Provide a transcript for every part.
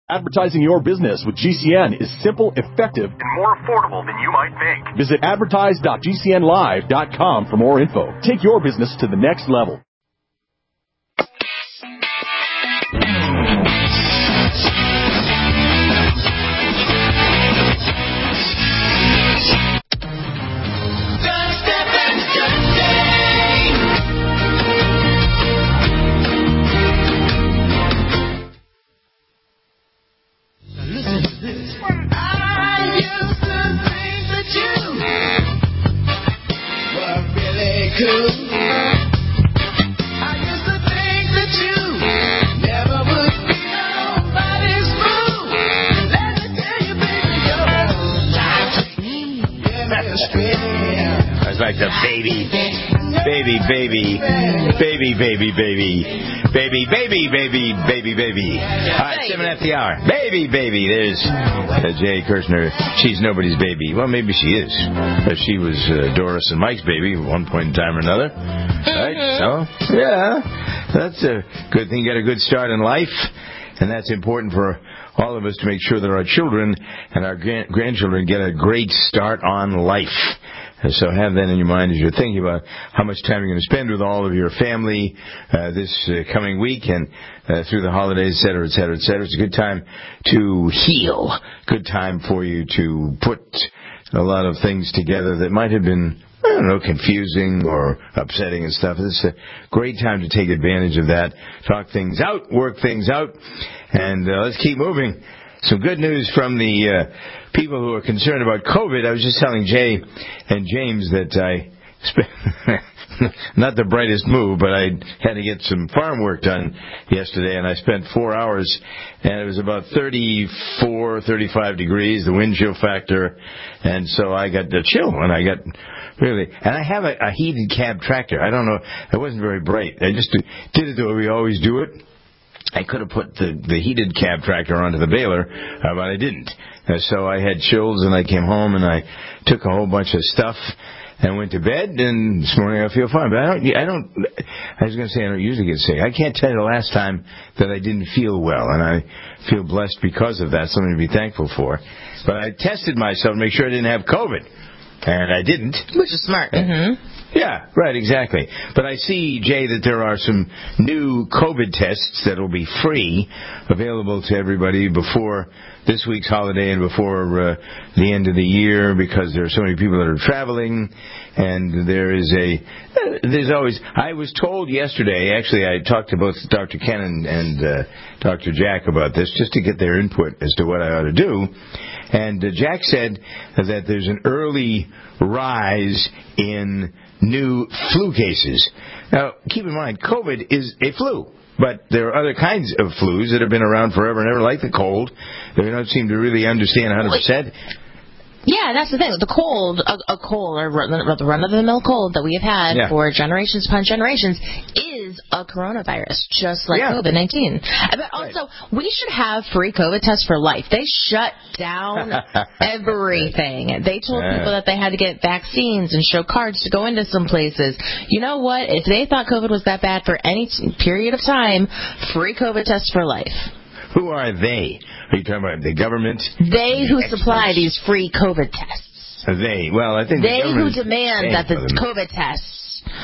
Advertising your business with GCN is simple, effective, and more affordable than you might think. Visit advertise.gcnlive.com for more info. Take your business to the next level. Like the baby. All right, 7 at the hour. Baby. There's Jay Kirshner. She's nobody's baby. Well, maybe she is. She was Doris and Mike's baby at one point in time or another. Right? So, yeah, that's a good thing. Got a good start in life. And that's important for all of us to make sure that our children and our grandchildren get a great start on life. So have that in your mind as you're thinking about how much time you're going to spend with all of your family this coming week and through the holidays, et cetera, et cetera, et cetera. It's a good time to heal. Good time for you to put a lot of things together that might have been, I don't know, confusing or upsetting and stuff. It's a great time to take advantage of that, talk things out, work things out, and let's keep moving. Some good news from the people who are concerned about COVID. I was just telling Jay and James that I spent not the brightest move, but I had to get some farm work done yesterday, and I spent 4 hours, and it was about 34, 35 degrees, the wind chill factor, and so I got the chill, and I got really, and I have a heated cab tractor. I don't know, it wasn't very bright. I just did it the way we always do it. I could have put the heated cab tractor onto the baler, but I didn't. So I had chills, and I came home, and I took a whole bunch of stuff and went to bed, and this morning I feel fine. But I was going to say I don't usually get sick. I can't tell you the last time that I didn't feel well, and I feel blessed because of that, something to be thankful for. But I tested myself to make sure I didn't have COVID, and I didn't. Which is smart. Mm-hmm. Yeah, right, exactly. But I see, Jay, that there are some new COVID tests that will be free, available to everybody before this week's holiday and before the end of the year, because there are so many people that are traveling, and there's always, I was told yesterday, actually I talked to both Dr. Ken and Dr. Jack about this, just to get their input as to what I ought to do, and Jack said that there's an early rise in new flu cases. Now, keep in mind, COVID is a flu, but there are other kinds of flus that have been around forever and ever, like the cold, that we don't seem to really understand 100%. Yeah, that's the thing. The cold, a cold, or the run-of-the-mill cold that we have had for generations upon generations is a coronavirus, just like COVID-19. But also, we should have free COVID tests for life. They shut down everything. They told people that they had to get vaccines and show cards to go into some places. You know what? If they thought COVID was that bad for any period of time, free COVID tests for life. Who are they? Are you talking about the government? They who supply these free COVID tests. They. Well, I think they who demand that the COVID tests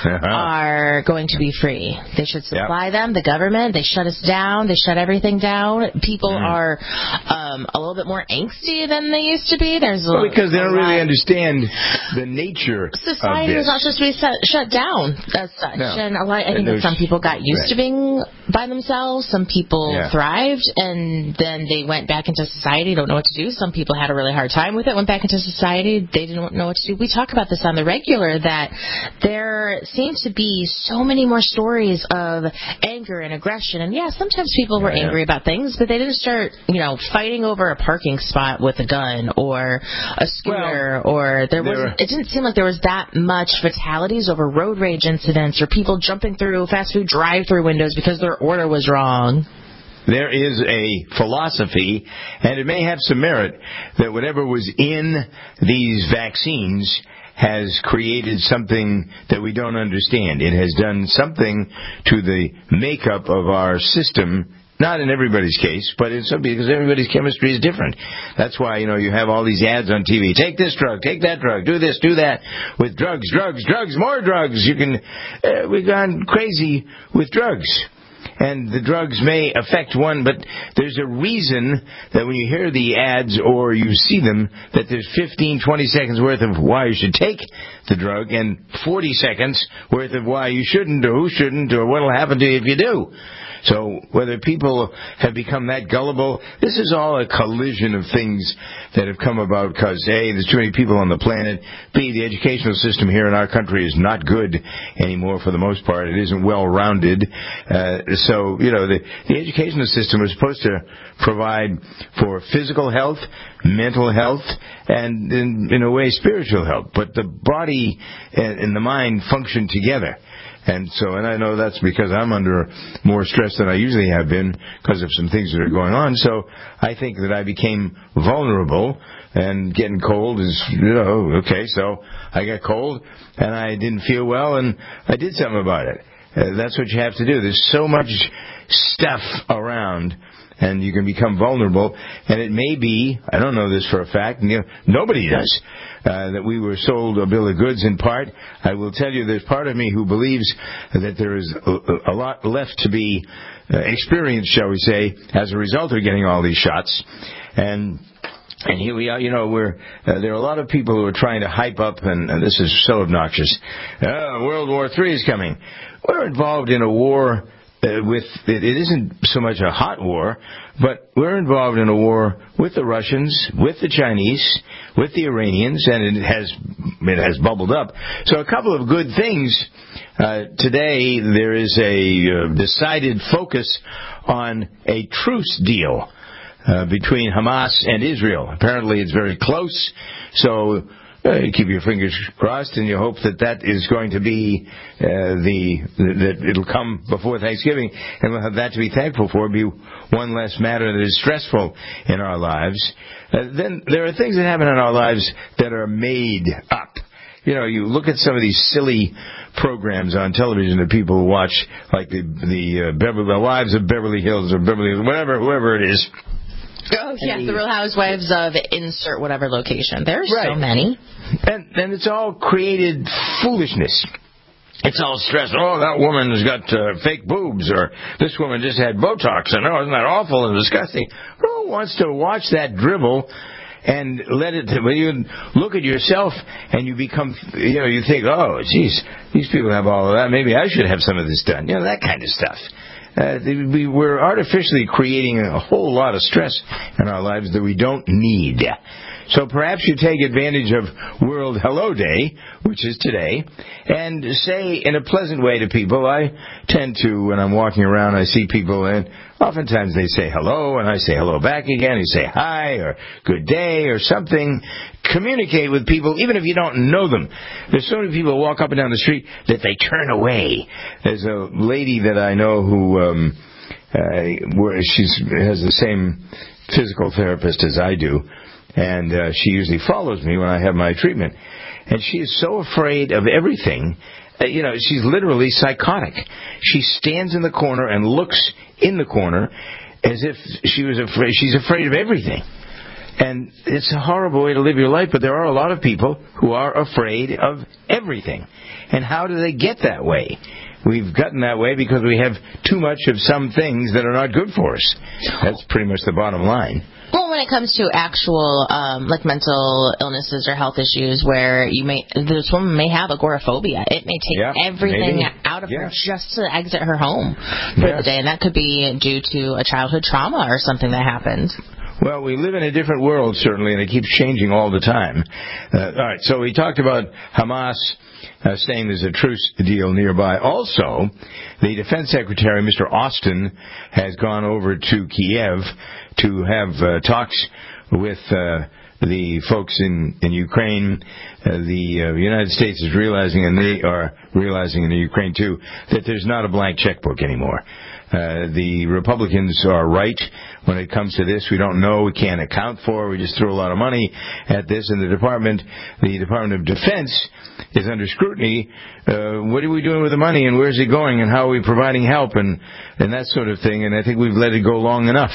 are going to be free. They should supply them. The government, they shut us down. They shut everything down. People are a little bit more angsty than they used to be. Because they don't really understand the nature Society of this. was not supposed to be shut down as such. No. And I think that some people got used to being by themselves. Some people thrived, and then they went back into society, don't know what to do. Some people had a really hard time with it, went back into society. They didn't know what to do. We talk about this on the regular, that there seems to be so many more stories of anger and aggression. And sometimes people were angry about things, but they didn't start, fighting over a parking spot with a gun or a scooter, it didn't seem like there was that much fatalities over road rage incidents or people jumping through fast food drive-through windows because their order was wrong. There is a philosophy, and it may have some merit, that whatever was in these vaccines has created something that we don't understand. It has done something to the makeup of our system Not in everybody's case, but in some, because everybody's chemistry is different. That's why, you have all these ads on TV. Take this drug, take that drug, do this, do that, with drugs, more drugs. We've gone crazy with drugs. And the drugs may affect one, but there's a reason that when you hear the ads or you see them, that there's 15, 20 seconds worth of why you should take the drug and 40 seconds worth of why you shouldn't or who shouldn't or what will happen to you if you do. So whether people have become that gullible, this is all a collision of things that have come about because, A, there's too many people on the planet. B, the educational system here in our country is not good anymore for the most part. It isn't well-rounded. So, the educational system is supposed to provide for physical health, mental health, and, in a way, spiritual health. But the body and the mind function together. And I know that's because I'm under more stress than I usually have been because of some things that are going on. So I think that I became vulnerable, and getting cold is, okay. So I got cold and I didn't feel well and I did something about it. That's what you have to do. There's so much stuff around. And you can become vulnerable. And it may be, I don't know this for a fact, and nobody does, that we were sold a bill of goods in part. I will tell you there's part of me who believes that there is a lot left to be experienced, shall we say, as a result of getting all these shots. And here we are, there are a lot of people who are trying to hype up, and this is so obnoxious. World War III is coming. We're involved in a war it isn't so much a hot war, but we're involved in a war with the Russians, with the Chinese, with the Iranians, and it has bubbled up. So a couple of good things. Today there is a decided focus on a truce deal between Hamas and Israel. Apparently it's very close, so you keep your fingers crossed, and you hope that is going to be that it'll come before Thanksgiving, and we'll have that to be thankful for. Be one less matter that is stressful in our lives. Then there are things that happen in our lives that are made up. You look at some of these silly programs on television that people watch, like the Wives of Beverly Hills or Beverly Hills, whoever it is. Oh, yeah, the Real Housewives of insert whatever location. There's so many. And it's all created foolishness. It's all stress. Oh, that woman has got fake boobs, or this woman just had Botox, and isn't that awful and disgusting? Who wants to watch that dribble and let it, when you look at yourself and you become, you think, oh, geez, these people have all of that. Maybe I should have some of this done. That kind of stuff. We're artificially creating a whole lot of stress in our lives that we don't need. So perhaps you take advantage of World Hello Day, which is today, and say in a pleasant way to people. I tend to, when I'm walking around, I see people, and oftentimes they say hello, and I say hello back again. You say hi, or good day, or something. Communicate with people, even if you don't know them. There's so many people who walk up and down the street that they turn away. There's a lady that I know who she has the same physical therapist as I do, and she usually follows me when I have my treatment. And she is so afraid of everything. She's literally psychotic. She stands in the corner and looks in the corner as if she was afraid. She's afraid of everything. And it's a horrible way to live your life, but there are a lot of people who are afraid of everything. And how do they get that way? We've gotten that way because we have too much of some things that are not good for us. That's pretty much the bottom line. Well, when it comes to actual, like mental illnesses or health issues where this woman may have agoraphobia. It may take everything out of her just to exit her home for the day. And that could be due to a childhood trauma or something that happened. Well, we live in a different world, certainly, and it keeps changing all the time. All right, so we talked about Hamas saying there's a truce deal nearby. Also, the Defense Secretary, Mr. Austin, has gone over to Kiev to have talks with the folks in Ukraine, the United States is realizing, and they are realizing in the Ukraine too, that there's not a blank checkbook anymore. The Republicans are right when it comes to this. We don't know. We can't account for. We just throw a lot of money at this. And the Department of Defense is under scrutiny. What are we doing with the money, and where's it going, and how are we providing help, and that sort of thing. And I think we've let it go long enough.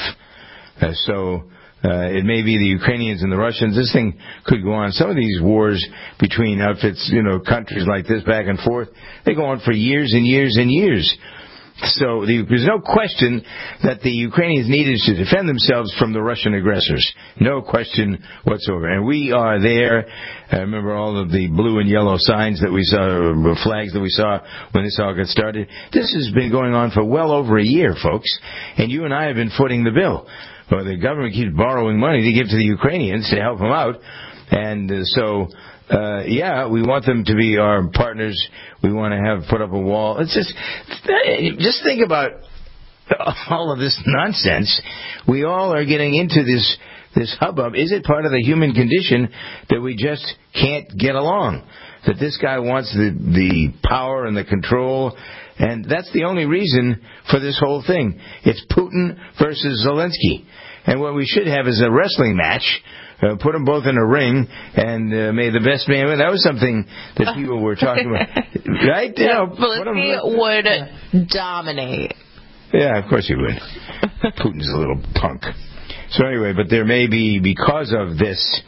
It may be the Ukrainians and the Russians. This thing could go on. Some of these wars between outfits, countries like this back and forth, they go on for years and years and years. So there's no question that the Ukrainians needed to defend themselves from the Russian aggressors. No question whatsoever. And we are there. I remember all of the blue and yellow signs that we saw, flags that we saw when this all got started. This has been going on for well over a year, folks. And you and I have been footing the bill. Well, the government keeps borrowing money to give to the Ukrainians to help them out. And we want them to be our partners. We want to put up a wall. It's just think about all of this nonsense. We all are getting into this hubbub. Is it part of the human condition that we just can't get along? That this guy wants the power and the control, and that's the only reason for this whole thing. It's Putin versus Zelensky. And what we should have is a wrestling match. Put them both in a ring, and may the best man win. That was something that people were talking about. Right? Zelensky would dominate. Yeah, of course he would. Putin's a little punk. So anyway, but there may be, because of this,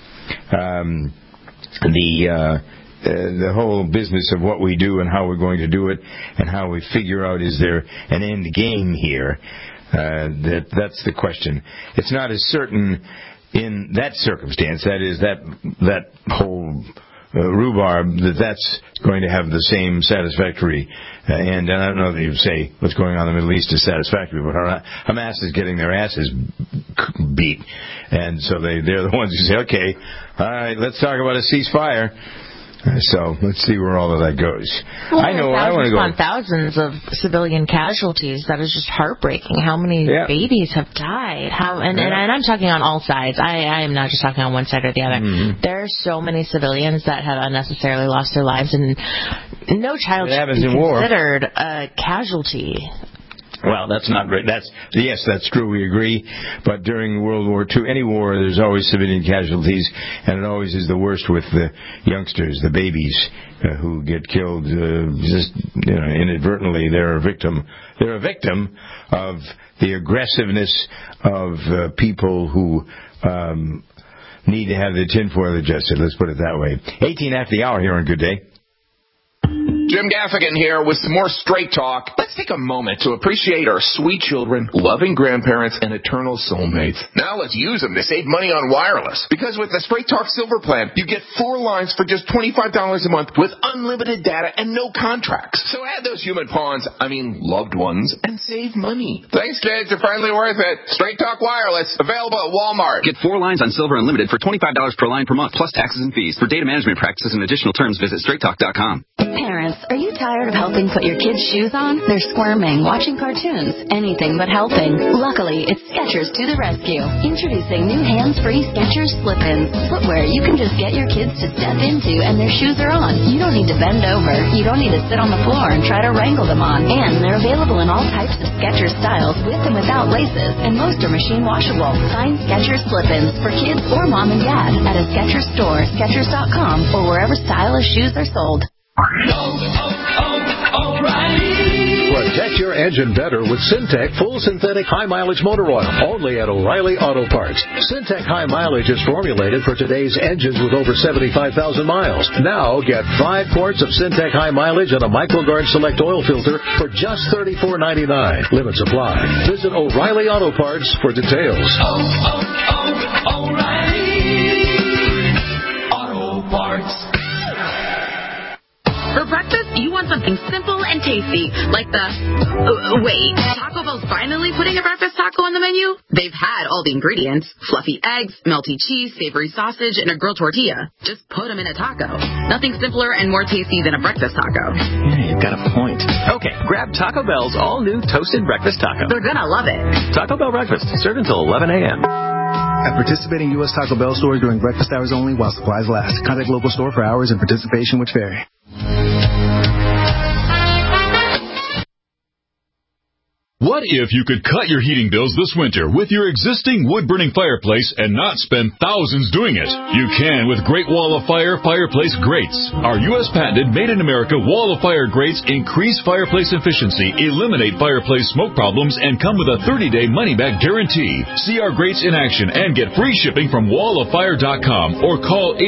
the whole business of what we do and how we're going to do it, and how we figure out, is there an end game here? That's the question. It's not as certain in that circumstance, that is, that whole rhubarb, that's going to have the same satisfactory end. And I don't know that you say what's going on in the Middle East is satisfactory, but Hamas is getting their asses beat. And so they're the ones who say, okay, all right, let's talk about a ceasefire. So let's see where all of that goes. Well, I know I want to go. Thousands of civilian casualties. That is just heartbreaking. How many babies have died? And I'm talking on all sides. I am not just talking on one side or the other. Mm-hmm. There are so many civilians that have unnecessarily lost their lives, and no child should be considered a casualty. Well, that's not great. That's true. We agree. But during World War II, any war, there's always civilian casualties, and it always is the worst with the youngsters, the babies who get killed inadvertently. They're a victim. They're a victim of the aggressiveness of people who need to have their tinfoil adjusted. Let's put it that way. 18 after the hour here on Good Day. Jim Gaffigan here with some more Straight Talk. Let's take a moment to appreciate our sweet children, loving grandparents, and eternal soulmates. Now let's use them to save money on wireless. Because with the Straight Talk Silver Plan, you get 4 lines for just $25 a month with unlimited data and no contracts. So add those human loved ones, and save money. Thanks, kids. You're finally worth it. Straight Talk Wireless, available at Walmart. Get 4 lines on Silver Unlimited for $25 per line per month, plus taxes and fees. For data management practices and additional terms, visit straighttalk.com. Parents, are you tired of helping put your kids' shoes on? They're squirming, watching cartoons, anything but helping. Luckily, it's Skechers to the rescue. Introducing new hands-free Skechers Slip-ins. Footwear you can just get your kids to step into and their shoes are on. You don't need to bend over. You don't need to sit on the floor and try to wrangle them on. And they're available in all types of Skechers styles with and without laces, and most are machine washable. Find Skechers Slip-ins for kids or mom and dad at a Skechers store, Skechers.com, or wherever stylish shoes are sold. Protect your engine better with Syntec Full Synthetic High Mileage Motor Oil, only at O'Reilly Auto Parts. Syntec High Mileage is formulated for today's engines with over 75,000 miles. Now get 5 quarts of Syntec High Mileage and a MicroGuard Select oil filter for just $34.99. Limits apply. Visit O'Reilly Auto Parts for details. O'Reilly Auto Parts. For breakfast, you want something simple and tasty, like wait, Taco Bell's finally putting a breakfast taco on the menu? They've had all the ingredients: fluffy eggs, melty cheese, savory sausage, and a grilled tortilla. Just put them in a taco. Nothing simpler and more tasty than a breakfast taco. Yeah, you've got a point. Okay, grab Taco Bell's all-new toasted breakfast taco. They're gonna love it. Taco Bell breakfast, served until 11 a.m. At participating U.S. Taco Bell stores during breakfast hours only while supplies last. Contact local store for hours and participation which vary. What if you could cut your heating bills this winter with your existing wood-burning fireplace and not spend thousands doing it? You can with Great Wall of Fire fireplace grates. Our U.S. patented made-in-America Wall of Fire grates increase fireplace efficiency, eliminate fireplace smoke problems, and come with a 30-day money-back guarantee. See our grates in action and get free shipping from walloffire.com or call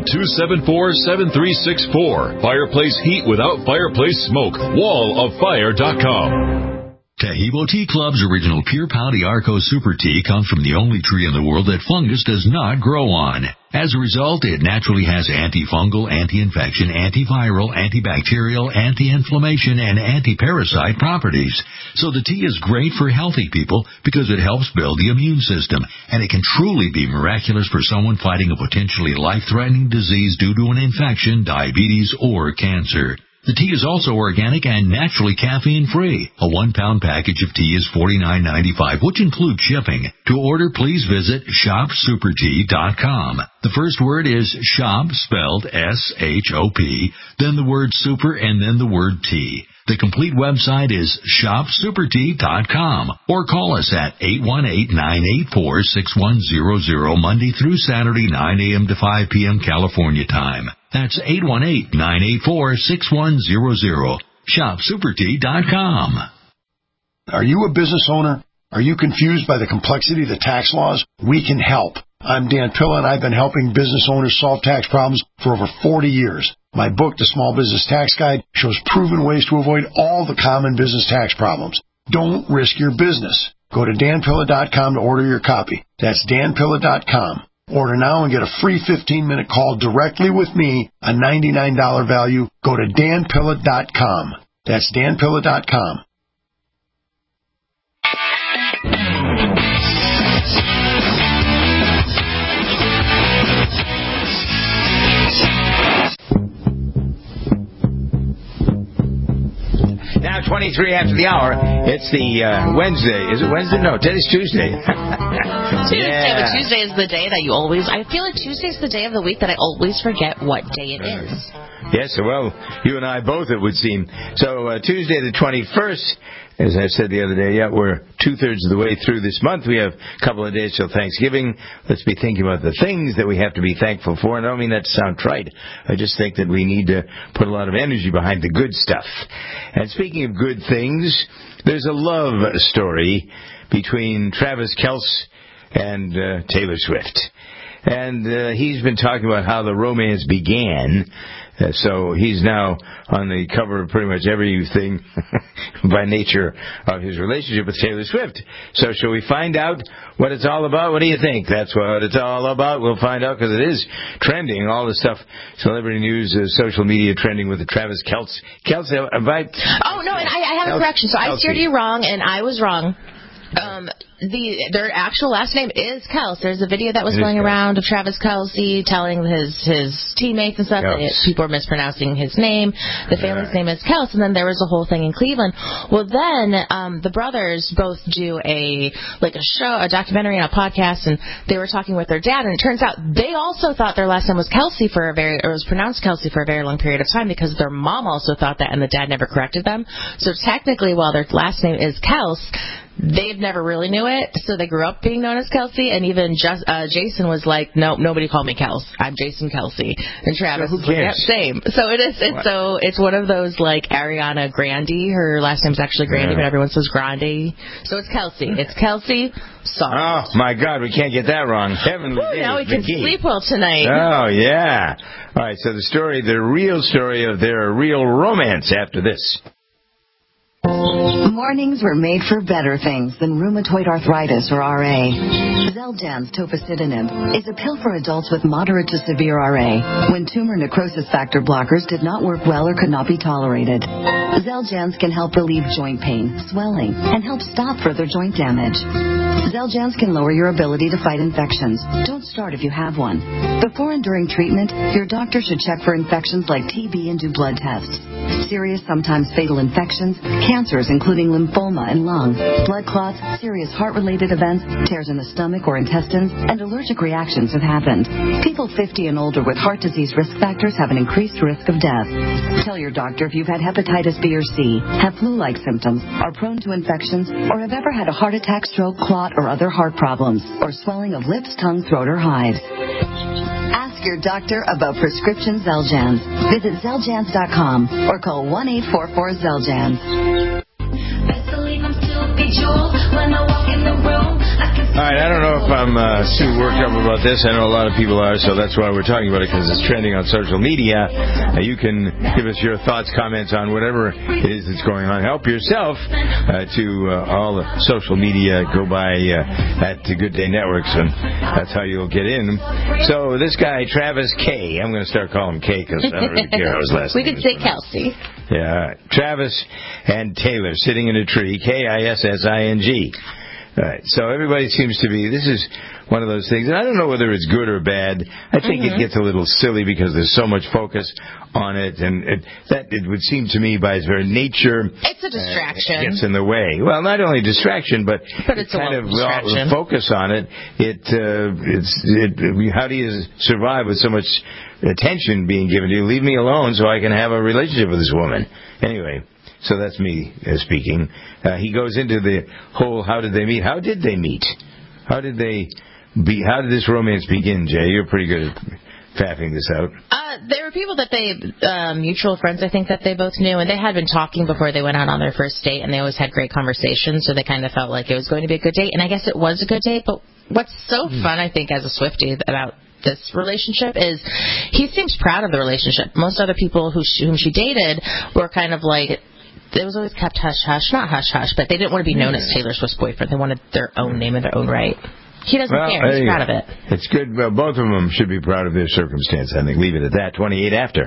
800-274-7364. Fireplace heat without fireplace smoke. walloffire.com. Tahibo Tea Club's original Pure Pau d'Arco Super Tea comes from the only tree in the world that fungus does not grow on. As a result, it naturally has antifungal, anti-infection, antiviral, antibacterial, anti-inflammation, and anti-parasite properties. So the tea is great for healthy people because it helps build the immune system, and it can truly be miraculous for someone fighting a potentially life-threatening disease due to an infection, diabetes, or cancer. The tea is also organic and naturally caffeine-free. A 1-pound package of tea is $49.95, which includes shipping. To order, please visit shopsupertea.com. The first word is shop, spelled S-H-O-P, then the word super, and then the word tea. The complete website is shopsupertea.com or call us at 818-984-6100 Monday through Saturday, 9 a.m. to 5 p.m. California time. That's 818-984-6100. shopsupertea.com. Are you a business owner? Are you confused by the complexity of the tax laws? We can help. I'm Dan Pilla, and I've been helping business owners solve tax problems for over 40 years. My book, The Small Business Tax Guide, shows proven ways to avoid all the common business tax problems. Don't risk your business. Go to danpilla.com to order your copy. That's danpilla.com. Order now and get a free 15-minute call directly with me, a $99 value. Go to danpilla.com. That's danpilla.com. Now, 23 after the hour, it's the Wednesday. Is it Wednesday? No, today's Tuesday. Tuesday, but Tuesday is the day that you always... I feel like Tuesday's the day of the week that I always forget what day it is. Yes, well, you and I both, it would seem. So, Tuesday the 21st, as I said the other day, we're 2/3 of the way through this month. We have a couple of days till Thanksgiving. Let's be thinking about the things that we have to be thankful for. And I don't mean that to sound trite. I just think that we need to put a lot of energy behind the good stuff. And speaking of good things, there's a love story between Travis Kelce and Taylor Swift. And he's been talking about how the romance began. So he's now on the cover of pretty much everything by nature of his relationship with Taylor Swift. So shall we find out what it's all about? What do you think? That's what it's all about. We'll find out because it is trending. All the stuff, celebrity news, social media trending with the Travis Kelce. Kelce, Oh, no, and I have a correction. So I steered you wrong, and I was wrong. Their actual last name is Kelce. There's a video that was going around of Travis Kelce telling his teammates and stuff that people were mispronouncing his name. The family's name is Kelce, and then there was a whole thing in Cleveland. Well, then the brothers both do a documentary and a podcast, and they were talking with their dad, and it turns out they also thought their last name was Kelce or was pronounced Kelce for a very long period of time because their mom also thought that, and the dad never corrected them. So technically, while their last name is Kelce, they've never really knew it, so they grew up being known as Kelce, and even Jason was like, "No, nobody called me Kelce. I'm Jason Kelce." And Travis was like, "Yep, same." So it's one of those like Ariana Grande. Her last name's actually Grande, but everyone says Grande. So it's Kelce. It's Kelce. Sorry. Oh my God, we can't get that wrong. Heavenly days. Now we can sleep well tonight. Oh yeah. All right. So the real story of their real romance after this. Mornings were made for better things than rheumatoid arthritis or RA. Xeljanz tofacitinib is a pill for adults with moderate to severe RA when tumor necrosis factor blockers did not work well or could not be tolerated. Xeljanz can help relieve joint pain, swelling, and help stop further joint damage. Xeljanz can lower your ability to fight infections. Don't start if you have one. Before and during treatment, your doctor should check for infections like TB and do blood tests. serious, sometimes fatal infections, cancers including lymphoma and lung, blood clots, serious heart-related events, tears in the stomach or intestines, and allergic reactions have happened. People 50 and older with heart disease risk factors have an increased risk of death. Tell your doctor if you've had hepatitis B or C, have flu-like symptoms, are prone to infections, or have ever had a heart attack, stroke, clot, or other heart problems, or swelling of lips, tongue, throat, or hives. Ask your doctor about prescription Xeljanz. Visit Xeljanz.com or call 1-844-XELJANZ. All right, I don't know if I'm too worked up about this. I know a lot of people are, so that's why we're talking about it, because it's trending on social media. You can give us your thoughts, comments on whatever it is that's going on. Help yourself to all the social media. Go by at Good Day Networks, and that's how you'll get in. So this guy, Travis K., I'm going to start calling him K because I don't really care how his last name is. We could say Kelsey. Yeah, Travis and Taylor sitting in a tree, Kissing. All right, so everybody seems to be, this is one of those things, and I don't know whether it's good or bad. I think it gets a little silly because there's so much focus on it, and it would seem to me by its very nature, it's a distraction. It gets in the way. Well, not only distraction, but it's kind of distraction. Focus on it. How do you survive with so much attention being given to you? Leave me alone so I can have a relationship with this woman. Anyway. So that's me speaking. He goes into the whole, how did they meet? How did they meet? How did this romance begin, Jay? You're pretty good at faffing this out. There were people that mutual friends, I think, that they both knew, and they had been talking before they went out on their first date, and they always had great conversations, so they kind of felt like it was going to be a good date, and I guess it was a good date, but what's so fun, I think, as a Swiftie about this relationship is he seems proud of the relationship. Most other people whom she dated were kind of like, it was always kept hush-hush, not hush-hush, but they didn't want to be known as Taylor Swift's boyfriend. They wanted their own name in their own right. He doesn't care. He's proud of it. It's good. Well, both of them should be proud of their circumstance, I think. Leave it at that. 28 after.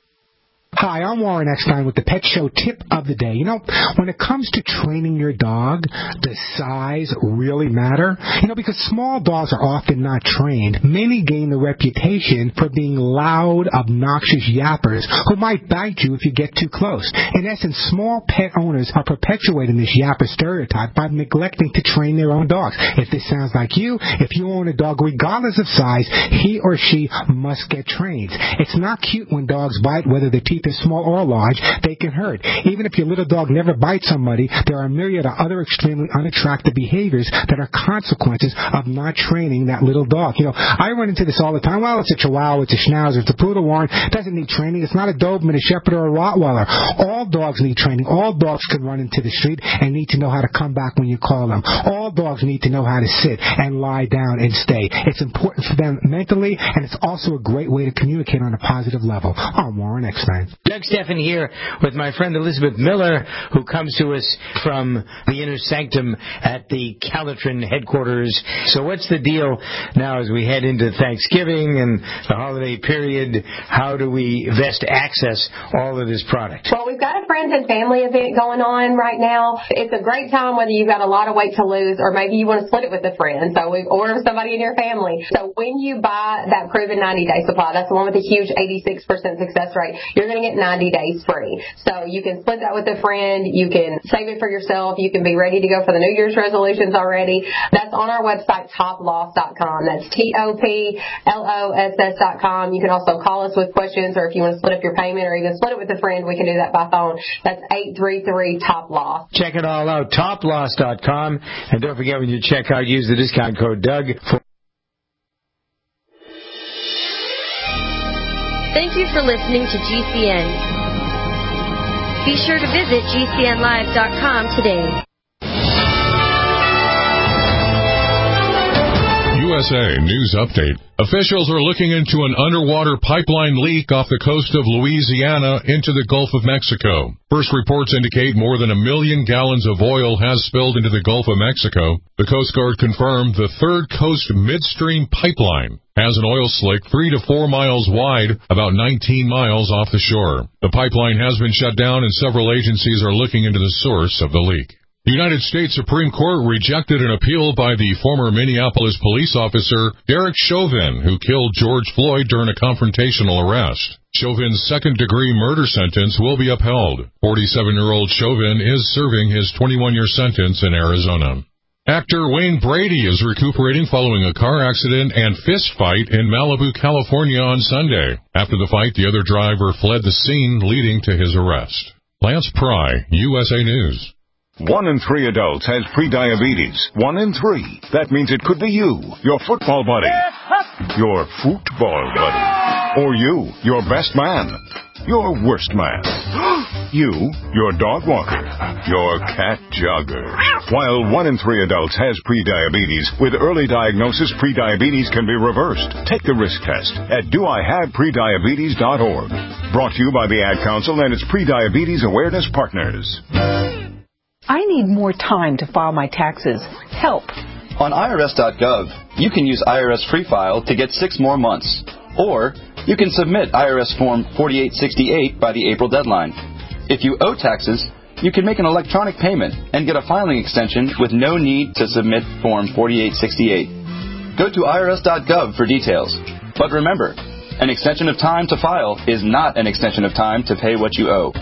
Hi, I'm Warren Eckstein with the Pet Show tip of the day. You know, when it comes to training your dog, does size really matter? You know, because small dogs are often not trained. Many gain the reputation for being loud, obnoxious yappers who might bite you if you get too close. In essence, small pet owners are perpetuating this yapper stereotype by neglecting to train their own dogs. If this sounds like you, if you own a dog, regardless of size, he or she must get trained. It's not cute when dogs bite, whether the teeth are small or large. They can hurt. Even if your little dog never bites somebody, there are a myriad of other extremely unattractive behaviors that are consequences of not training that little dog. You know, I run into this all the time. Well, it's a Chihuahua, it's a Schnauzer, it's a Poodle, Warren. It doesn't need training. It's not a Doberman, a Shepherd, or a Rottweiler. All dogs need training. All dogs can run into the street and need to know how to come back when you call them. All dogs need to know how to sit and lie down and stay. It's important for them mentally, and it's also a great way to communicate on a positive level. I'm Warren Eckstein. Doug Steffen here with my friend Elizabeth Miller, who comes to us from the Inner Sanctum at the Calitrin headquarters. So what's the deal now as we head into Thanksgiving and the holiday period? How do we best access all of this product? Well, we've got a friends and family event going on right now. It's a great time whether you've got a lot of weight to lose or maybe you want to split it with a friend. So or somebody in your family. So when you buy that proven 90-day supply, that's the one with a huge 86% success rate, you're going to get 90 days free. So you can split that with a friend. You can save it for yourself. You can be ready to go for the New Year's resolutions already. That's on our website, toploss.com. That's TOPLOSS.com. You can also call us with questions, or if you want to split up your payment or even split it with a friend, we can do that by phone. That's 833-TOP-LOSS. Check it all out, toploss.com. And don't forget, when you check out, use the discount code Doug for... Thank you for listening to GCN. Be sure to visit GCNlive.com today. USA News Update. Officials are looking into an underwater pipeline leak off the coast of Louisiana into the Gulf of Mexico. First reports indicate more than 1 million gallons of oil has spilled into the Gulf of Mexico. The Coast Guard confirmed the Third Coast Midstream Pipeline has an oil slick 3 to 4 miles wide, about 19 miles off the shore. The pipeline has been shut down and several agencies are looking into the source of the leak. The United States Supreme Court rejected an appeal by the former Minneapolis police officer Derek Chauvin, who killed George Floyd during a confrontational arrest. Chauvin's second-degree murder sentence will be upheld. 47-year-old Chauvin is serving his 21-year sentence in Arizona. Actor Wayne Brady is recuperating following a car accident and fist fight in Malibu, California on Sunday. After the fight, the other driver fled the scene, leading to his arrest. Lance Pry, USA News. 1 in 3 adults has prediabetes. 1 in 3. That means it could be you, your football buddy, your football buddy, or you, your best man, your worst man, you, your dog walker, your cat jogger. While 1 in 3 adults has prediabetes, with early diagnosis, prediabetes can be reversed. Take the risk test at doihaveprediabetes.org. Brought to you by the Ad Council and its Prediabetes Awareness Partners. I need more time to file my taxes. Help. On IRS.gov, you can use IRS Free File to get 6 more months. Or you can submit IRS Form 4868 by the April deadline. If you owe taxes, you can make an electronic payment and get a filing extension with no need to submit Form 4868. Go to IRS.gov for details. But remember, an extension of time to file is not an extension of time to pay what you owe.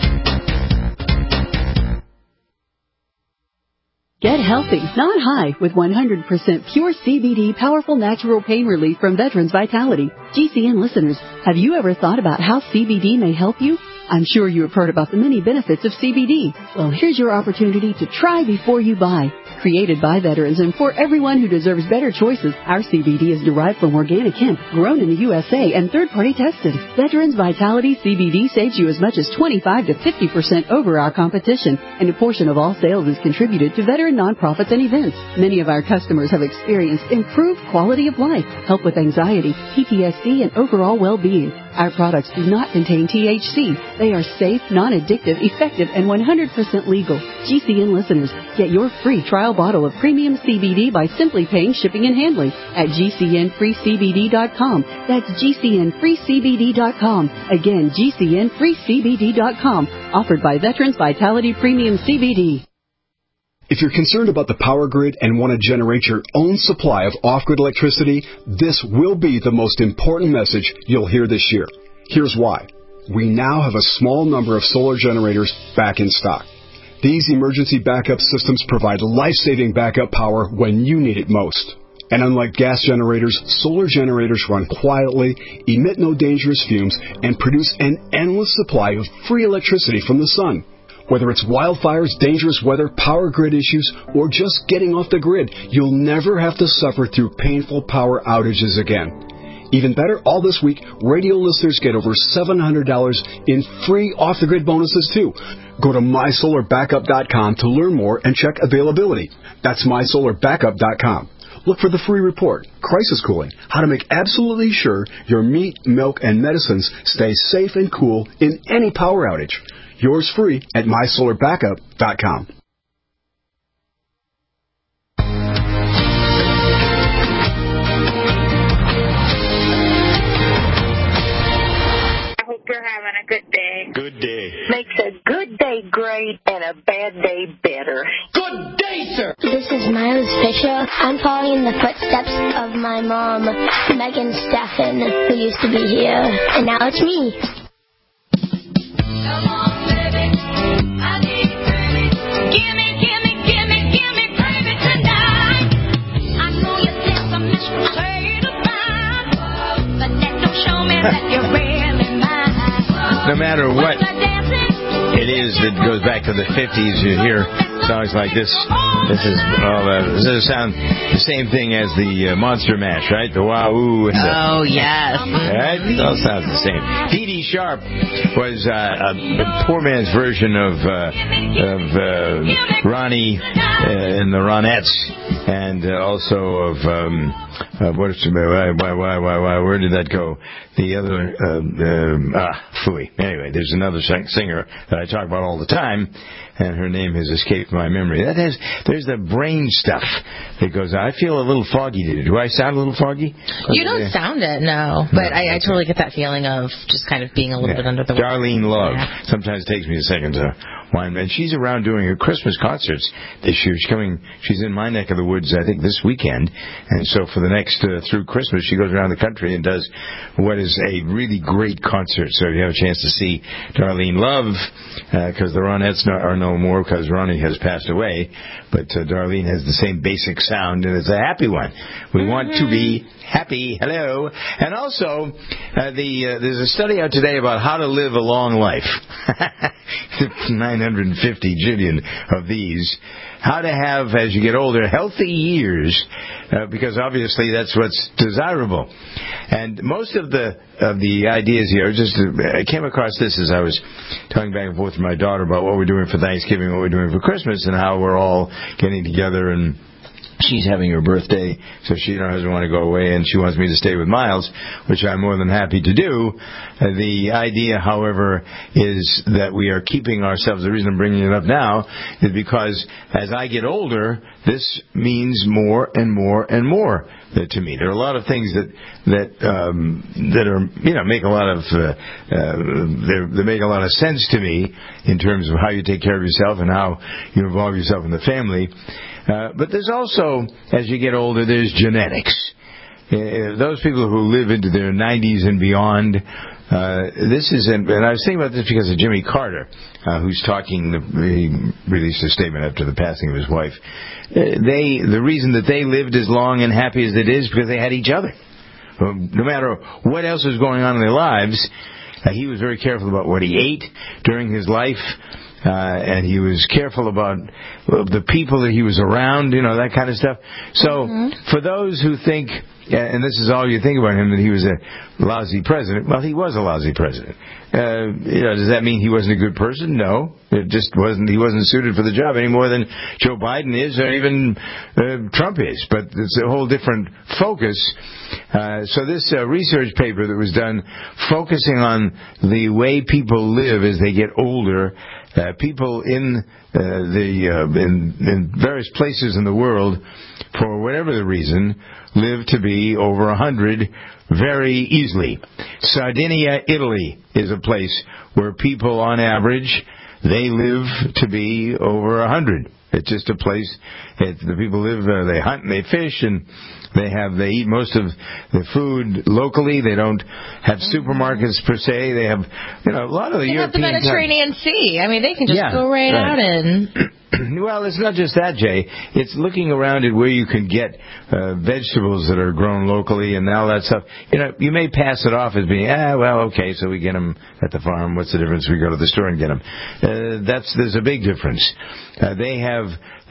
Get healthy, not high, with 100% pure CBD powerful natural pain relief from Veterans Vitality. GCN listeners, have you ever thought about how CBD may help you? I'm sure you have heard about the many benefits of CBD. Well, here's your opportunity to try before you buy. Created by veterans and for everyone who deserves better choices, our CBD is derived from organic hemp, grown in the USA and third-party tested. Veterans Vitality CBD saves you as much as 25 to 50% over our competition, and a portion of all sales is contributed to veteran nonprofits and events. Many of our customers have experienced improved quality of life, help with anxiety, PTSD, and overall well-being. Our products do not contain THC. They are safe, non-addictive, effective, and 100% legal. GCN listeners, get your free trial bottle of premium CBD by simply paying shipping and handling at GCNFreeCBD.com. That's GCNFreeCBD.com. Again, GCNFreeCBD.com. Offered by Veterans Vitality Premium CBD. If you're concerned about the power grid and want to generate your own supply of off-grid electricity, this will be the most important message you'll hear this year. Here's why. We now have a small number of solar generators back in stock. These emergency backup systems provide life-saving backup power when you need it most. And unlike gas generators, solar generators run quietly, emit no dangerous fumes, and produce an endless supply of free electricity from the sun. Whether it's wildfires, dangerous weather, power grid issues, or just getting off the grid, you'll never have to suffer through painful power outages again. Even better, all this week, radio listeners get over $700 in free off-the-grid bonuses, too. Go to MySolarBackup.com to learn more and check availability. That's MySolarBackup.com. Look for the free report, Crisis Cooling, how to make absolutely sure your meat, milk, and medicines stay safe and cool in any power outage. Yours free at MySolarBackup.com. I hope you're having a good day. Good day. Makes a good day great and a bad day better. Good day, sir. This is Miles Fisher. I'm following in the footsteps of my mom, Megan Steffen, who used to be here, and now it's me. Come on. No matter what it is that goes back to the 50s, you hear songs like this. This is sound the same thing as the Monster Mash, right? The Wahoo. And the, yes. Right? It all sounds the same. Dee Dee Sharp was a poor man's version of Ronnie and the Ronettes, and also of where did that go? The other phooey. Anyway, there's another singer that I talk about all the time, and her name has escaped my memory. There's the brain stuff that goes on. I feel a little foggy today. Do I sound a little foggy? You don't sound it, no. But I totally get that feeling of just kind of being a little bit under the weather. Darlene Love. Yeah. Sometimes it takes me a second to wind. And she's around doing her Christmas concerts this year. She's in my neck of the woods, I think, this weekend. And so for the next through Christmas, she goes around the country and does what is a really great concert. So if you have a chance to see Darlene Love, because the Ronettes are no more because Ronnie has passed away, but Darlene has the same basic sound, and it's a happy one. We want to be happy. Hello. And also, there's a study out today about how to live a long life. 950 jillion of these. How to have, as you get older, healthy years, because obviously that's what's desirable. And most of the ideas here, I came across this as I was talking back and forth with my daughter about what we're doing for Thanksgiving, what we're doing for Christmas, and how we're all getting together, and she's having her birthday, so she doesn't want to go away, and she wants me to stay with Miles, which I'm more than happy to do. The idea, however, is that we are keeping ourselves. The reason I'm bringing it up now is because as I get older, this means more and more and more to me. There are a lot of things that are make a lot of they make a lot of sense to me in terms of how you take care of yourself and how you involve yourself in the family. But there's also, as you get older, there's genetics. Those people who live into their 90s and beyond, and I was thinking about this because of Jimmy Carter, who's talking, he released a statement after the passing of his wife. The reason that they lived as long and happy as they did is because they had each other. No matter what else was going on in their lives, he was very careful about what he ate during his life. And he was careful about the people that he was around, that kind of stuff. So for those who think, and this is all you think about him, that he was a lousy president, well, he was a lousy president. Does that mean he wasn't a good person? No. It just wasn't. He wasn't suited for the job any more than Joe Biden is or even Trump is. But it's a whole different focus. So this research paper that was done focusing on the way people live as they get older, people in various places in the world, for whatever the reason, live to be over 100 very easily. Sardinia, Italy, is a place where people, on average, they live to be over 100. It's just a place. The people live there. They hunt and they fish, and they eat most of the food locally. They don't have supermarkets per se. They have, a lot of the European. They have the Mediterranean Sea. I mean, they can just go right out and. Well, it's not just that, Jay. It's looking around at where you can get vegetables that are grown locally and all that stuff. You may pass it off as being, okay, so we get them at the farm. What's the difference? We go to the store and get them. There's a big difference. They have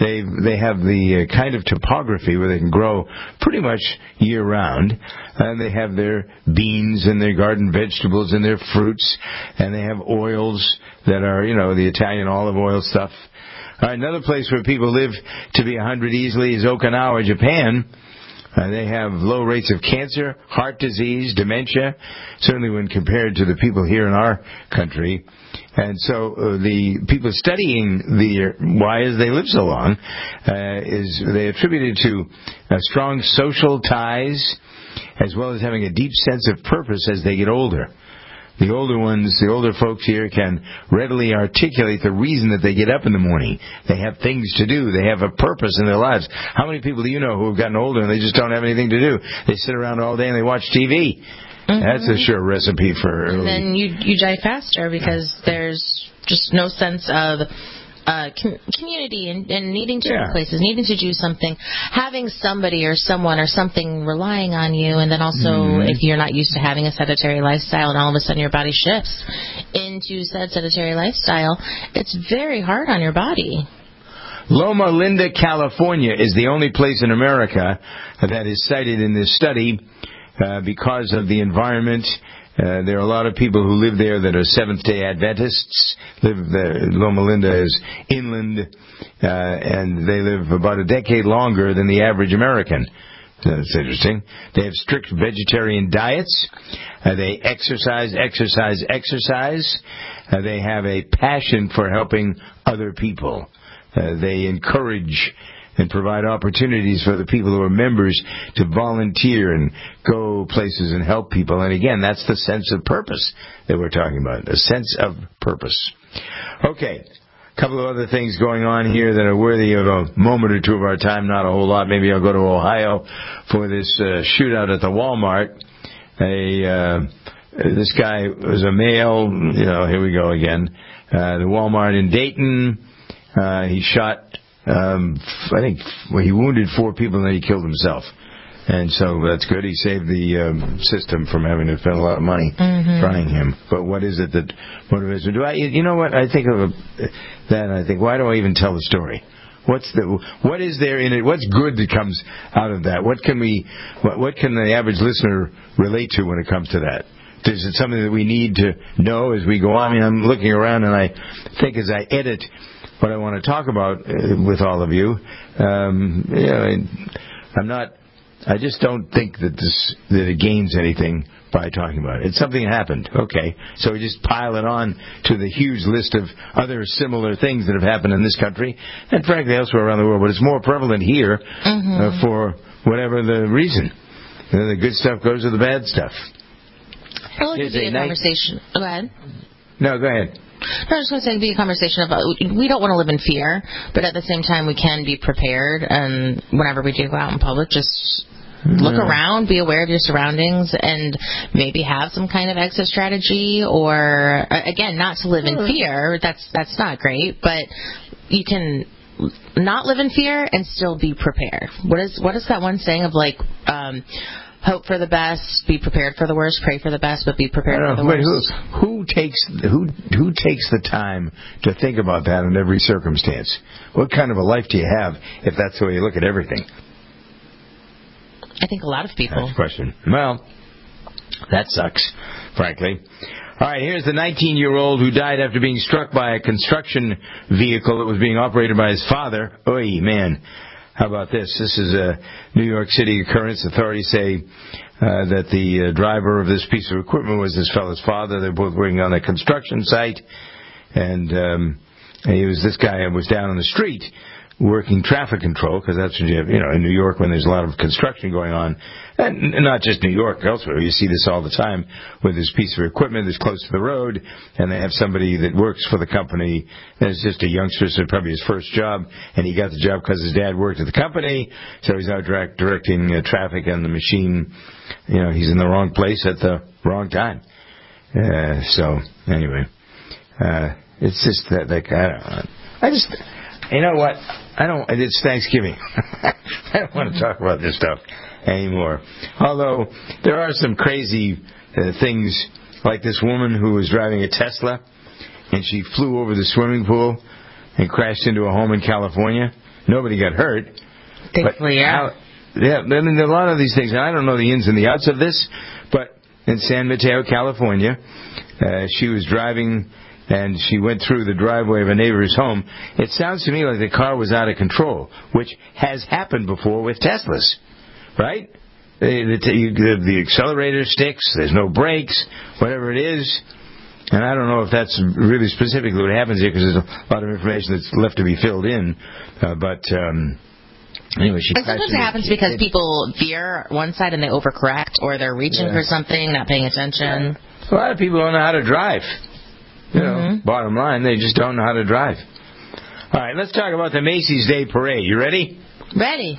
the kind of topography where they can grow pretty much year round. And they have their beans and their garden vegetables and their fruits, and they have oils that are, the Italian olive oil stuff. Another place where people live to be 100 easily is Okinawa, Japan. They have low rates of cancer, heart disease, dementia, certainly when compared to the people here in our country. And so the people studying why they live so long they attribute it to strong social ties as well as having a deep sense of purpose as they get older. The older folks here can readily articulate the reason that they get up in the morning. They have things to do. They have a purpose in their lives. How many people do you know who have gotten older and they just don't have anything to do? They sit around all day and they watch TV. That's a sure recipe for early. And then you die faster because there's just no sense of community and needing to go places, needing to do something, having somebody or someone or something relying on you, and then also if you're not used to having a sedentary lifestyle and all of a sudden your body shifts into said sedentary lifestyle, it's very hard on your body. Loma Linda, California is the only place in America that is cited in this study because of the environment. There are a lot of people who live there that are Seventh-day Adventists. Loma Linda is inland, and they live about a decade longer than the average American. That's interesting. They have strict vegetarian diets. They exercise. They have a passion for helping other people. They encourage and provide opportunities for the people who are members to volunteer and go places and help people. And again, that's the sense of purpose that we're talking about, a sense of purpose. Okay, couple of other things going on here that are worthy of a moment or two of our time. Not a whole lot. Maybe I'll go to Ohio for this shootout at the Walmart. This guy was a male. Here we go again. The Walmart in Dayton. He shot. He wounded 4 people and then he killed himself. And so that's good. He saved the system from having to spend a lot of money trying him. But what is it that motivates me? You know what? I think of that and I think, why do I even tell the story? What is there in it? What's good that comes out of that? What can the average listener relate to when it comes to that? Is it something that we need to know as we go on? I mean, I'm looking around and I think as I edit what I want to talk about with all of you, I just don't think that it gains anything by talking about it. It's something that happened. Okay. So we just pile it on to the huge list of other similar things that have happened in this country and frankly elsewhere around the world. But it's more prevalent here for whatever the reason. The good stuff goes with the bad stuff. Well, it could be a conversation. Go ahead. No, go ahead. I was just going to say, it'd be a conversation about, we don't want to live in fear, but at the same time, we can be prepared, and whenever we do go out in public, just look around, be aware of your surroundings, and maybe have some kind of exit strategy, or, again, not to live in fear. That's not great, but you can not live in fear and still be prepared. What is that one saying of, like, hope for the best, be prepared for the worst, pray for the best, but be prepared for the worst? Who takes the time to think about that in every circumstance? What kind of a life do you have if that's the way you look at everything? I think a lot of people. That's the question. Well, that sucks, frankly. All right, here's the 19-year-old who died after being struck by a construction vehicle that was being operated by his father. Oy, man. How about this? This is a New York City occurrence. Authorities say that the driver of this piece of equipment was this fellow's father. They're both working on a construction site, and this guy was down on the street working traffic control, because that's what you have, in New York when there's a lot of construction going on, and not just New York, elsewhere. You see this all the time with this piece of equipment that's close to the road, and they have somebody that works for the company that's just a youngster, so probably his first job, and he got the job because his dad worked at the company, so he's out directing traffic, and the machine, he's in the wrong place at the wrong time. So, anyway, it's just that, you know what? It's Thanksgiving. I don't want to talk about this stuff anymore. Although, there are some crazy things, like this woman who was driving a Tesla, and she flew over the swimming pool and crashed into a home in California. Nobody got hurt. Thankfully, yeah. Yeah, I mean, there are a lot of these things, and I don't know the ins and the outs of this, but in San Mateo, California, she was driving, and she went through the driveway of a neighbor's home. It sounds to me like the car was out of control, which has happened before with Teslas, right? The accelerator sticks, there's no brakes, whatever it is. And I don't know if that's really specifically what happens here, because there's a lot of information that's left to be filled in. Anyway, sometimes it happens because people veer one side and they overcorrect, or they're reaching for something, not paying attention. A lot of people don't know how to drive. Bottom line, they just don't know how to drive. All right, let's talk about the Macy's Day Parade. You ready? Ready.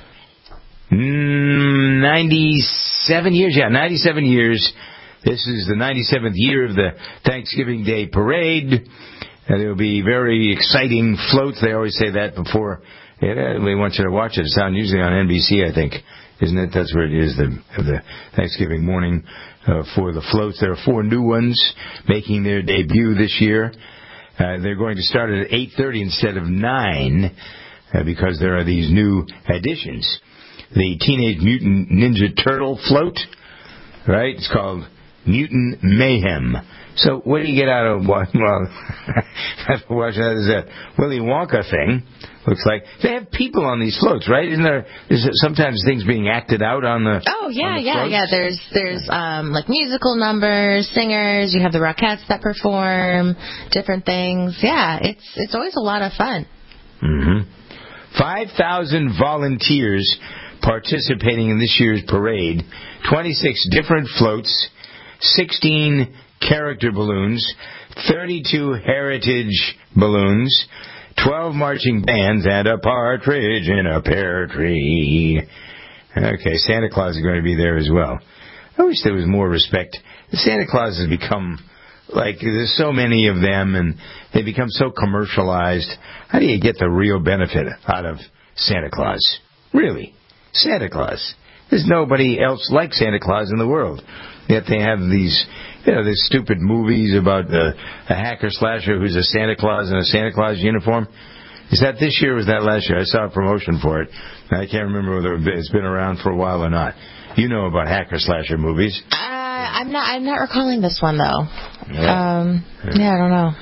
97 years. Yeah, 97 years. This is the 97th year of the Thanksgiving Day Parade. There will be very exciting floats. They always say that before. We want you to watch it. It's on usually on NBC, I think. Isn't it? That's where it is, the Thanksgiving morning for the floats. There are 4 new ones making their debut this year. They're going to start at 8:30 instead of 9 because there are these new additions. The Teenage Mutant Ninja Turtle float, right? It's called Mutant Mayhem. So what do you get out of watching that? Is that Willy Wonka thing? Looks like they have people on these floats, right? Is there sometimes things being acted out on the? Oh yeah. There's like musical numbers, singers. You have the Rockettes that perform different things. Yeah, it's always a lot of fun. 5,000 volunteers participating in this year's parade. 26 different floats, 16 character balloons, 32 heritage balloons, 12 marching bands and a partridge in a pear tree. Okay, Santa Claus is going to be there as well. I wish there was more respect. Santa Claus has become, like, there's so many of them, and they become so commercialized. How do you get the real benefit out of Santa Claus? Really? Santa Claus. There's nobody else like Santa Claus in the world. Yet they have these, these stupid movies about a hacker-slasher who's a Santa Claus in a Santa Claus uniform. Is that this year or was that last year? I saw a promotion for it. I can't remember whether it's been around for a while or not. You know about hacker-slasher movies. I'm not recalling this one, though. Yeah. I don't know.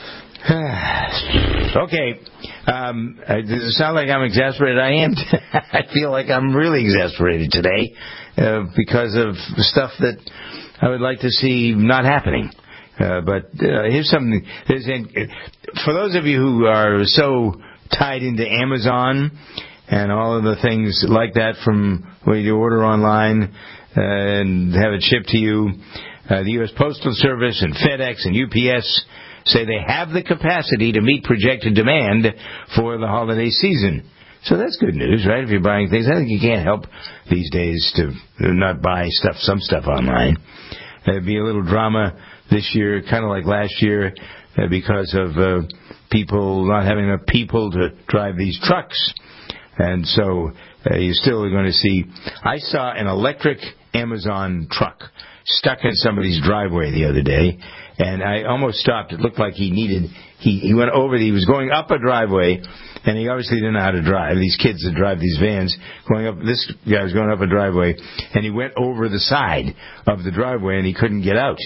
Okay. Does it sound like I'm exasperated? I am. I feel like I'm really exasperated today because of stuff that I would like to see not happening. But here's something. For those of you who are so tied into Amazon and all of the things like that from where you order online and have it shipped to you, the U.S. Postal Service and FedEx and UPS say they have the capacity to meet projected demand for the holiday season. So that's good news, right? If you're buying things, I think you can't help these days to not buy some stuff online. There'd be a little drama this year, kind of like last year, because of people not having enough people to drive these trucks. And so you still are going to see. I saw an electric Amazon truck stuck in somebody's driveway the other day, and I almost stopped. It looked like he went over, he was going up a driveway, and he obviously didn't know how to drive. These kids that drive these vans, this guy was going up a driveway, and he went over the side of the driveway, and he couldn't get out.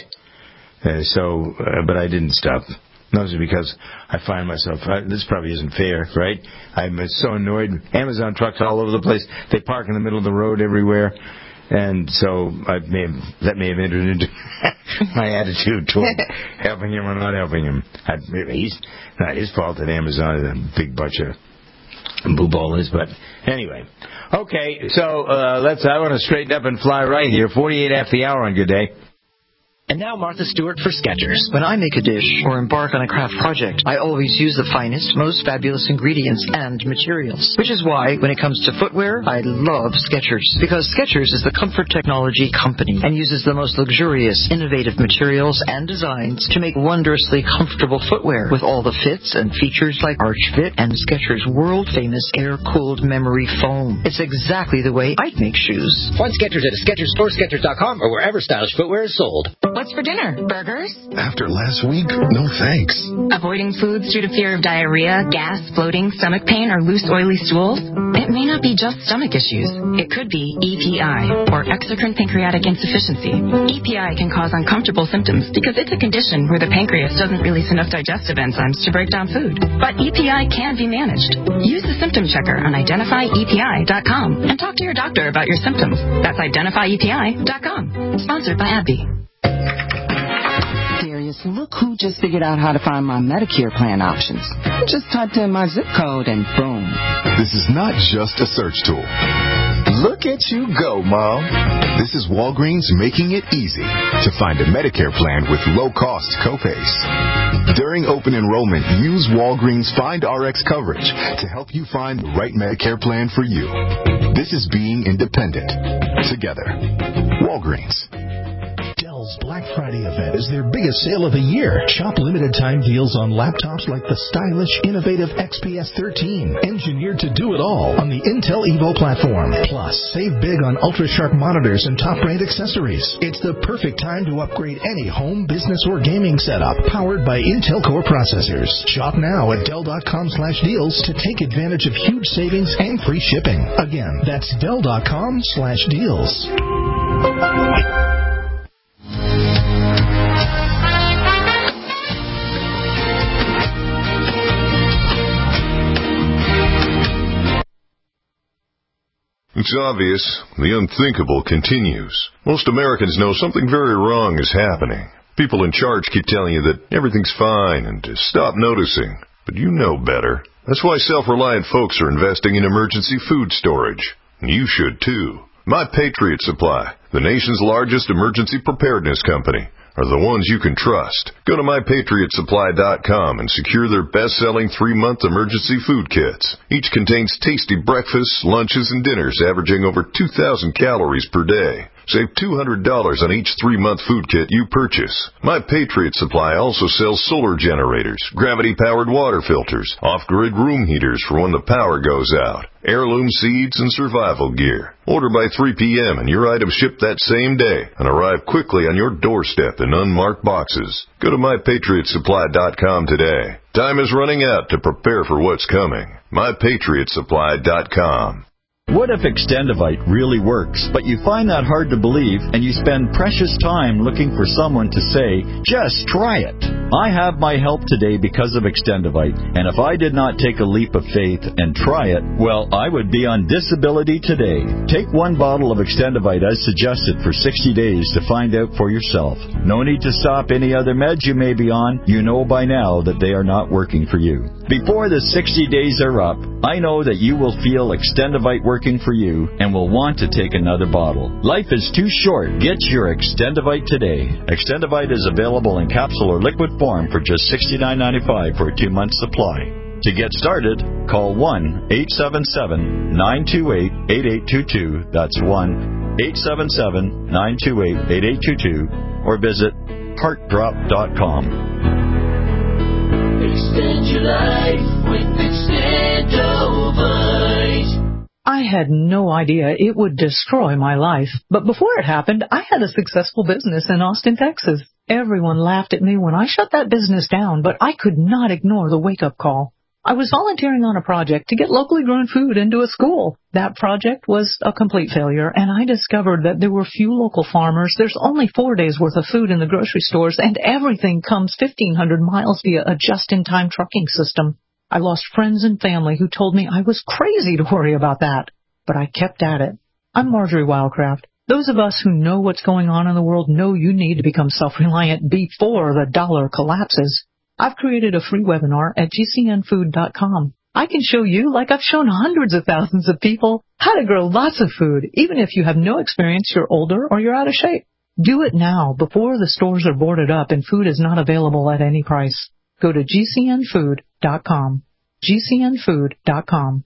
But I didn't stop. Mostly because I find myself, this probably isn't fair, right? I'm so annoyed. Amazon trucks all over the place. They park in the middle of the road everywhere. And so that may have entered into my attitude toward helping him or not helping him. It's not his fault that Amazon is a big bunch of boo-ballers. But anyway. Okay, so I want to straighten up and fly right here. 48 after the hour on Good Day. And now Martha Stewart for Skechers. When I make a dish or embark on a craft project, I always use the finest, most fabulous ingredients and materials. Which is why, when it comes to footwear, I love Skechers. Because Skechers is the comfort technology company and uses the most luxurious, innovative materials and designs to make wondrously comfortable footwear with all the fits and features like Arch Fit and Skechers' world-famous air-cooled memory foam. It's exactly the way I'd make shoes. Find Skechers at a Skechers store, Skechers.com, or wherever stylish footwear is sold. What's for dinner? Burgers? After last week, no thanks. Avoiding foods due to fear of diarrhea, gas, bloating, stomach pain, or loose, oily stools? It may not be just stomach issues. It could be EPI, or exocrine pancreatic insufficiency. EPI can cause uncomfortable symptoms because it's a condition where the pancreas doesn't release enough digestive enzymes to break down food. But EPI can be managed. Use the symptom checker on identifyepi.com and talk to your doctor about your symptoms. That's identifyepi.com. Sponsored by AbbVie. Darius, look who just figured out how to find my Medicare plan options. Just typed in my zip code and boom. This is not just a search tool. Look at you go, Mom. This is Walgreens making it easy to find a Medicare plan with low-cost copays. During open enrollment, use Walgreens Find RX coverage to help you find the right Medicare plan for you. This is being independent. Together. Walgreens. Dell's Black Friday event is their biggest sale of the year. Shop limited time deals on laptops like the stylish, innovative XPS 13, engineered to do it all on the Intel Evo platform. Plus, save big on ultra-sharp monitors and top-brand accessories. It's the perfect time to upgrade any home, business, or gaming setup powered by Intel Core processors. Shop now at Dell.com/deals to take advantage of huge savings and free shipping. Again, that's Dell.com/deals. It's obvious. The unthinkable continues. Most Americans know something very wrong is happening. People in charge keep telling you that everything's fine and to stop noticing. But you know better. That's why self-reliant folks are investing in emergency food storage. And you should too. My Patriot Supply. the nation's largest emergency preparedness company, are the ones you can trust. Go to MyPatriotSupply.com and secure their best-selling 3-month emergency food kits. Each contains tasty breakfasts, lunches, and dinners averaging over 2,000 calories per day. Save $200 on each 3-month food kit you purchase. My Patriot Supply also sells solar generators, gravity-powered water filters, off-grid room heaters for when the power goes out, heirloom seeds, and survival gear. Order by 3 p.m. and your items ship that same day and arrive quickly on your doorstep in unmarked boxes. Go to MyPatriotSupply.com today. Time is running out to prepare for what's coming. MyPatriotSupply.com. What if Extendivite really works, but you find that hard to believe and you spend precious time looking for someone to say, just try it? I have my help today because of Extendivite, and if I did not take a leap of faith and try it, well, I would be on disability today. Take 1 bottle of Extendivite as suggested for 60 days to find out for yourself. No need to stop any other meds you may be on. You know by now that they are not working for you. Before the 60 days are up, I know that you will feel Extendivite working for you and will want to take another bottle. Life is too short. Get your Extendivite today. Extendivite is available in capsule or liquid form for just $69.95 for a 2-month supply. To get started, call 1-877-928-8822. That's 1-877-928-8822. Or visit heartdrop.com. Extend your life with Extendovite. I had no idea it would destroy my life. But before it happened, I had a successful business in Austin, Texas. Everyone laughed at me when I shut that business down, but I could not ignore the wake-up call. I was volunteering on a project to get locally grown food into a school. That project was a complete failure, and I discovered that there were few local farmers. There's only 4 days' worth of food in the grocery stores, and everything comes 1,500 miles via a just-in-time trucking system. I lost friends and family who told me I was crazy to worry about that, but I kept at it. I'm Marjorie Wildcraft. Those of us who know what's going on in the world know you need to become self-reliant before the dollar collapses. I've created a free webinar at GCNfood.com. I can show you, like I've shown hundreds of thousands of people, how to grow lots of food, even if you have no experience, you're older, or you're out of shape. Do it now, before the stores are boarded up and food is not available at any price. Go to GCNfood.com. GCNfood.com.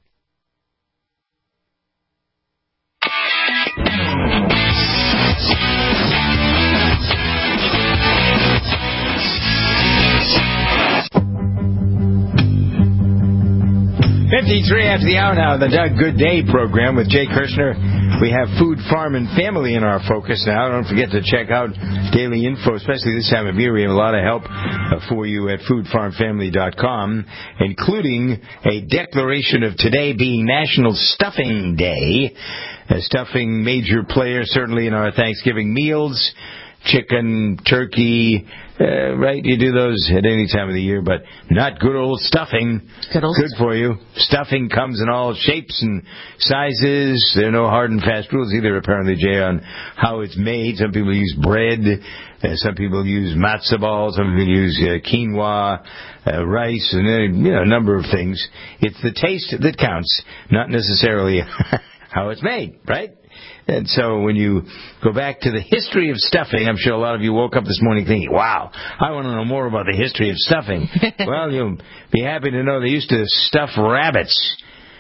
.53 after the hour now, the Doug Good Day program with Jay Kirshner. We have food, farm, and family in our focus now. Don't forget to check out daily info, especially this time of year. We have a lot of help for you at foodfarmfamily.com, including a declaration of today being National Stuffing Day. A stuffing major player, certainly in our Thanksgiving meals. Chicken, turkey, right? You do those at any time of the year, but not good old stuffing. Good for you. Stuffing comes in all shapes and sizes. There are no hard and fast rules either, apparently, Jay, on how it's made. Some people use bread. Some people use matzo balls. Some people use quinoa, rice, and a number of things. It's the taste that counts, not necessarily how it's made, right? And so when you go back to the history of stuffing, I'm sure a lot of you woke up this morning thinking, wow, I want to know more about the history of stuffing. Well, you'll be happy to know they used to stuff rabbits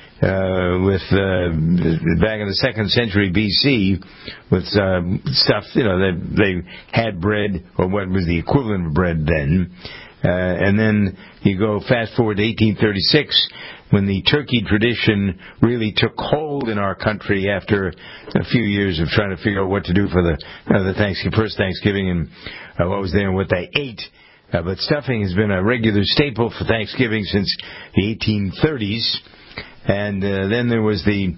with back in the 2nd century B.C. with stuff, they had bread, or what was the equivalent of bread then. And then you go fast forward to 1836, when the turkey tradition really took hold in our country after a few years of trying to figure out what to do for the first Thanksgiving and what was there and what they ate. But stuffing has been a regular staple for Thanksgiving since the 1830s. And then there was the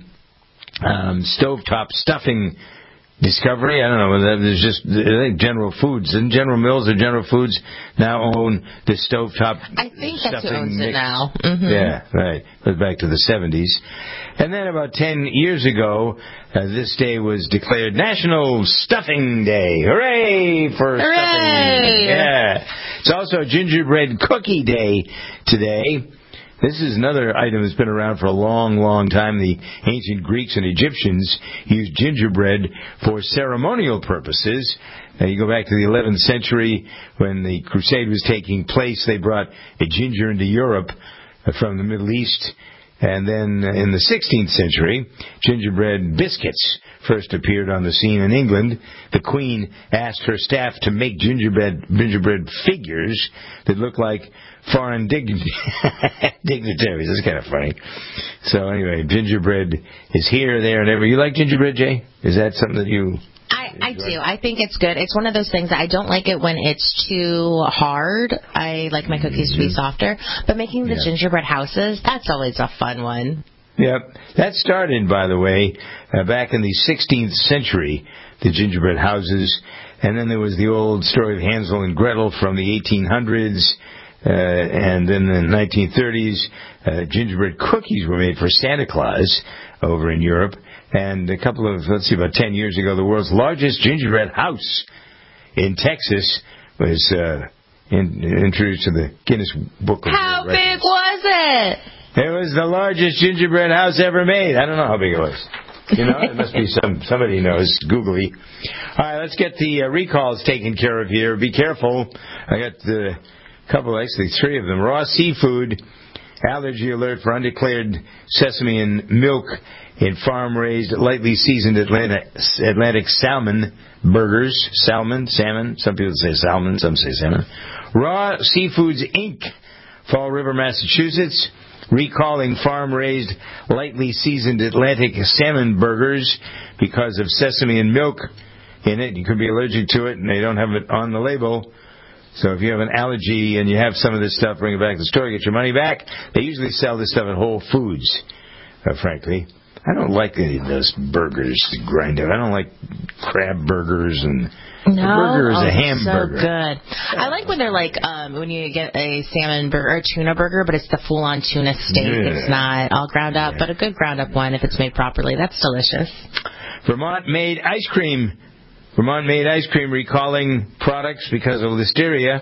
stovetop stuffing discovery. I don't know. There's just, I think, General Foods. And General Mills or General Foods now own the stovetop I think stuffing that's who owns mix. it now. Mm-hmm. Yeah, right. Goes back to the 70s. And then about 10 years ago, this day was declared National Stuffing Day. Hooray for stuffing. Yeah. It's also Gingerbread Cookie Day today. This is another item that's been around for a long, long time. The ancient Greeks and Egyptians used gingerbread for ceremonial purposes. You go back to the 11th century when the crusade was taking place. They brought a ginger into Europe from the Middle East. And then in the 16th century, gingerbread biscuits first appeared on the scene in England. The Queen asked her staff to make gingerbread figures that looked like foreign dignitaries. That's kind of funny. So anyway, gingerbread is here, there, and everywhere. You like gingerbread, Jay? Is that something that you... I do. I think it's good. It's one of those things that I don't like it when it's too hard. I like my cookies to be softer. But making the gingerbread houses, that's always a fun one. Yep. That started, by the way, back in the 16th century, the gingerbread houses. And then there was the old story of Hansel and Gretel from the 1800s. And then in the 1930s, gingerbread cookies were made for Santa Claus over in Europe. And about 10 years ago, the world's largest gingerbread house in Texas was introduced to the Guinness Book of World Records. How big was it? It was the largest gingerbread house ever made. I don't know how big it was. You know, it must be somebody knows, googly. All right, let's get the recalls taken care of here. Be careful. I got actually three of them. Raw seafood, allergy alert for undeclared sesame and milk in farm-raised, lightly seasoned Atlantic salmon burgers. Salmon. Some people say salmon, some say salmon. Raw Seafoods, Inc., Fall River, Massachusetts, recalling farm-raised, lightly seasoned Atlantic salmon burgers because of sesame and milk in it. You could be allergic to it, and they don't have it on the label. So if you have an allergy and you have some of this stuff, bring it back to the store, get your money back. They usually sell this stuff at Whole Foods, frankly. I don't like any of those burgers to grind up. I don't like crab burgers and... A burger is a hamburger. So good. I like when they're like, when you get a salmon burger or a tuna burger, but it's the full-on tuna steak. Yeah. It's not all ground up, but a good ground up one if it's made properly. That's delicious. Vermont-made ice cream recalling products because of listeria.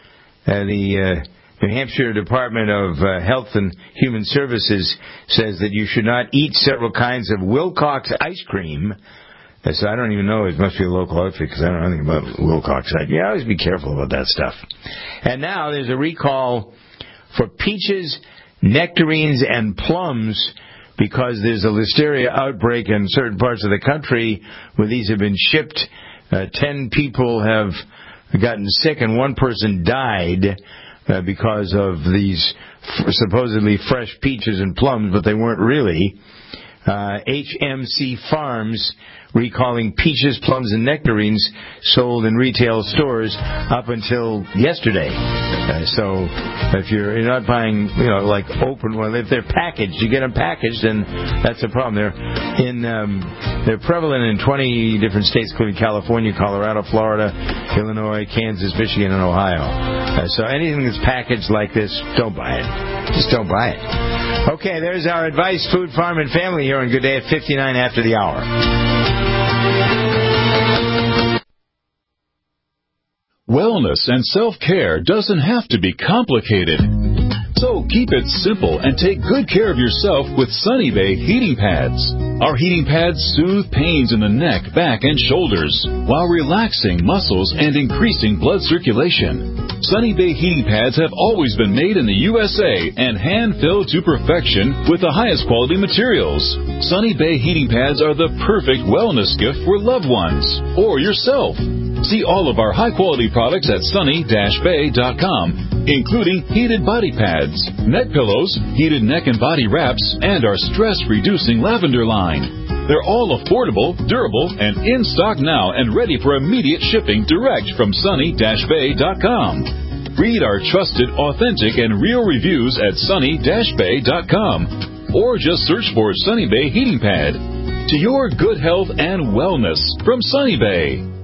The New Hampshire Department of Health and Human Services says that you should not eat several kinds of Wilcox ice cream. So I don't even know. It must be a local outfit because I don't know anything about Wilcox. Yeah, always be careful about that stuff. And now there's a recall for peaches, nectarines, and plums because there's a listeria outbreak in certain parts of the country where these have been shipped. 10 people have gotten sick and one person died because of these supposedly fresh peaches and plums, but they weren't really. HMC Farms recalling peaches, plums, and nectarines sold in retail stores up until yesterday. So if you're not buying, like open one, if they're packaged, you get them packaged, and that's a problem. They're prevalent in 20 different states, including California, Colorado, Florida, Illinois, Kansas, Michigan, and Ohio. So anything that's packaged like this, don't buy it. Just don't buy it. Okay, there's our advice, Food, Farm, and Family here on Good Day at 59 after the hour. Wellness and self-care doesn't have to be complicated. So keep it simple and take good care of yourself with Sunny Bay heating pads. Our heating pads soothe pains in the neck, back, and shoulders while relaxing muscles and increasing blood circulation. Sunny Bay heating pads have always been made in the USA and hand-filled to perfection with the highest quality materials. Sunny Bay heating pads are the perfect wellness gift for loved ones or yourself. See all of our high-quality products at sunny-bay.com, including heated body pads, neck pillows, heated neck and body wraps, and our stress-reducing lavender line. They're all affordable, durable, and in stock now and ready for immediate shipping direct from sunny-bay.com. Read our trusted, authentic, and real reviews at sunny-bay.com, or just search for Sunny Bay Heating Pad. To your good health and wellness from Sunny Bay.